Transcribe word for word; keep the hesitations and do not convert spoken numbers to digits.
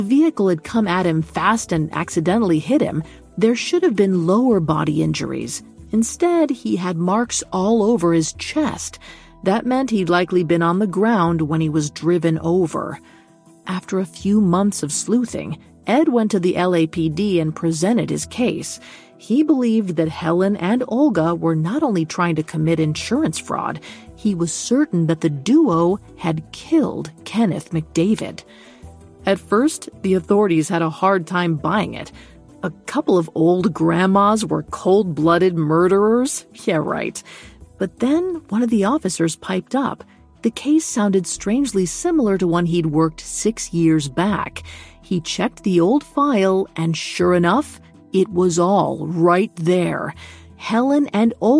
the vehicle had come at him fast and accidentally hit him, there should have been lower body injuries. Instead, he had marks all over his chest. That meant he'd likely been on the ground when he was driven over. After a few months of sleuthing, Ed went to the L A P D and presented his case. He believed that Helen and Olga were not only trying to commit insurance fraud, he was certain that the duo had killed Kenneth McDavid. At first, the authorities had a hard time buying it. A couple of old grandmas were cold-blooded murderers? Yeah, right. But then one of the officers piped up. The case sounded strangely similar to one he'd worked six years back. He checked the old file, and sure enough, it was all right there. Helen and Olga